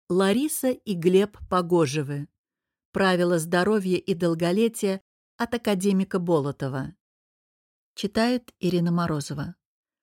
Лариса и Глеб Погожевы. Правила здоровья и долголетия от академика Болотова. Читает Ирина Морозова.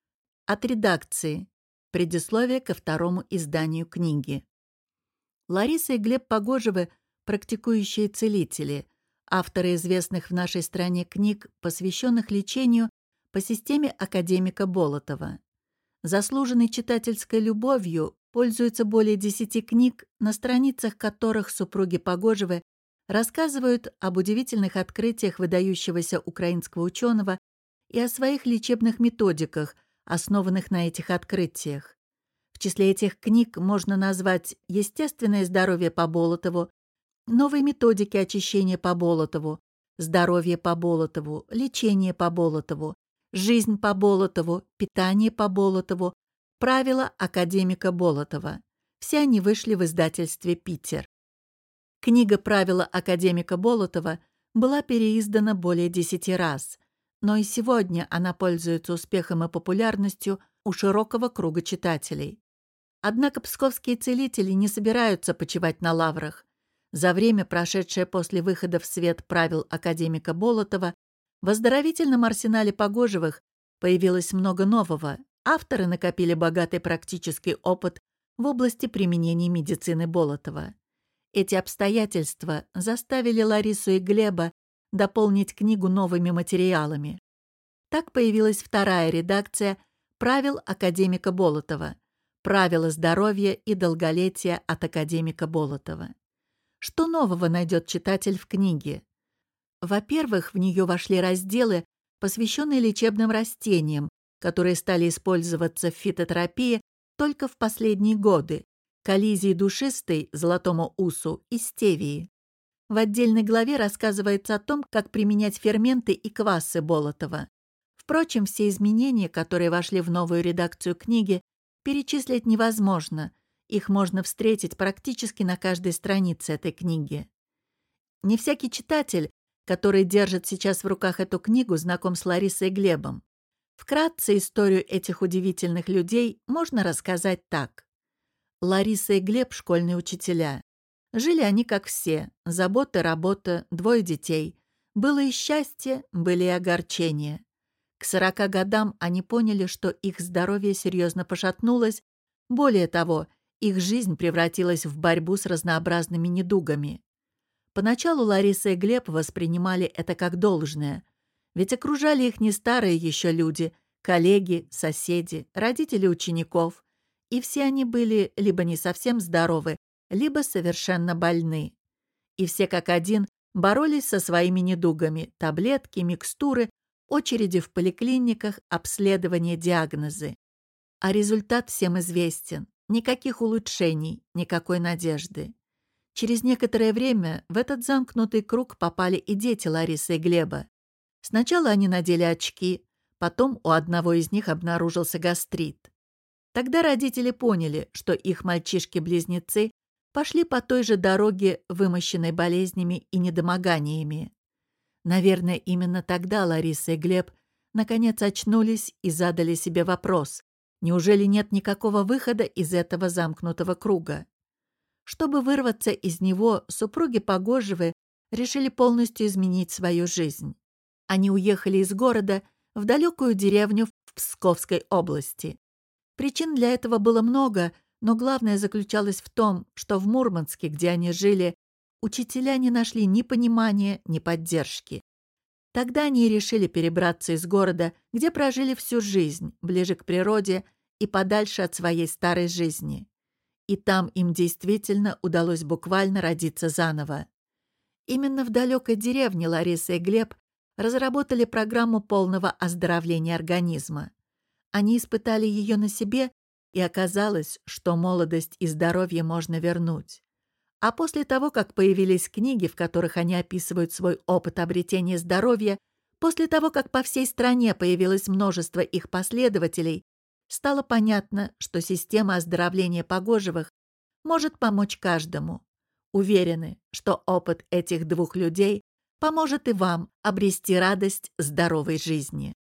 От редакции. Предисловие ко второму изданию книги. Лариса и Глеб Погожевы – практикующие целители, авторы известных в нашей стране книг, посвященных лечению по системе академика Болотова. Заслуженной читательской любовью пользуются более 10 книг, на страницах которых супруги Погожевы рассказывают об удивительных открытиях выдающегося украинского ученого и о своих лечебных методиках, основанных на этих открытиях. В числе этих книг можно назвать «Естественное здоровье по Болотову», «Новые методики очищения по Болотову», «Здоровье по Болотову», «Лечение по Болотову», «Жизнь по Болотову», «Питание по Болотову», «Правила академика Болотова». Все они вышли в издательстве «Питер». Книга «Правила академика Болотова» была переиздана более 10 раз, но и сегодня она пользуется успехом и популярностью у широкого круга читателей. Однако псковские целители не собираются почивать на лаврах. За время, прошедшее после выхода в свет правил академика Болотова, в оздоровительном арсенале Погожевых появилось много нового. Авторы накопили богатый практический опыт в области применения медицины Болотова. Эти обстоятельства заставили Ларису и Глеба дополнить книгу новыми материалами. Так появилась вторая редакция правил академика Болотова «Правила здоровья и долголетия от академика Болотова». Что нового найдет читатель в книге? Во-первых, в нее вошли разделы, посвященные лечебным растениям, которые стали использоваться в фитотерапии только в последние годы, коллизии душистой, золотому усу и стевии. В отдельной главе рассказывается о том, как применять ферменты и квасы Болотова. Впрочем, все изменения, которые вошли в новую редакцию книги, перечислить невозможно. Их можно встретить практически на каждой странице этой книги. Не всякий читатель, который держит сейчас в руках эту книгу, знаком с Ларисой и Глебом. Вкратце историю этих удивительных людей можно рассказать так. Лариса и Глеб – школьные учителя. Жили они как все. Забота, работа, 2 детей. Было и счастье, были и огорчения. К 40 годам они поняли, что их здоровье серьезно пошатнулось. Более того, их жизнь превратилась в борьбу с разнообразными недугами. Поначалу Лариса и Глеб воспринимали это как должное. Ведь окружали их не старые еще люди, коллеги, соседи, родители учеников. И все они были либо не совсем здоровы, либо совершенно больны. И все как один боролись со своими недугами: таблетки, микстуры, очереди в поликлиниках, обследования, диагнозы. А результат всем известен. Никаких улучшений, никакой надежды. Через некоторое время в этот замкнутый круг попали и дети Ларисы и Глеба. Сначала они надели очки, потом у одного из них обнаружился гастрит. Тогда родители поняли, что их мальчишки-близнецы пошли по той же дороге, вымощенной болезнями и недомоганиями. Наверное, именно тогда Лариса и Глеб наконец очнулись и задали себе вопрос: неужели нет никакого выхода из этого замкнутого круга? Чтобы вырваться из него, супруги Погожевы решили полностью изменить свою жизнь. Они уехали из города в далекую деревню в Псковской области. Причин для этого было много, но главное заключалось в том, что в Мурманске, где они жили, учителя не нашли ни понимания, ни поддержки. Тогда они и решили перебраться из города, где прожили всю жизнь, ближе к природе и подальше от своей старой жизни. И там им действительно удалось буквально родиться заново. Именно в далекой деревне Лариса и Глеб разработали программу полного оздоровления организма. Они испытали ее на себе, и оказалось, что молодость и здоровье можно вернуть. А после того, как появились книги, в которых они описывают свой опыт обретения здоровья, после того, как по всей стране появилось множество их последователей, стало понятно, что система оздоровления Погожевых может помочь каждому. Уверены, что опыт этих 2 людей поможет и вам обрести радость здоровой жизни.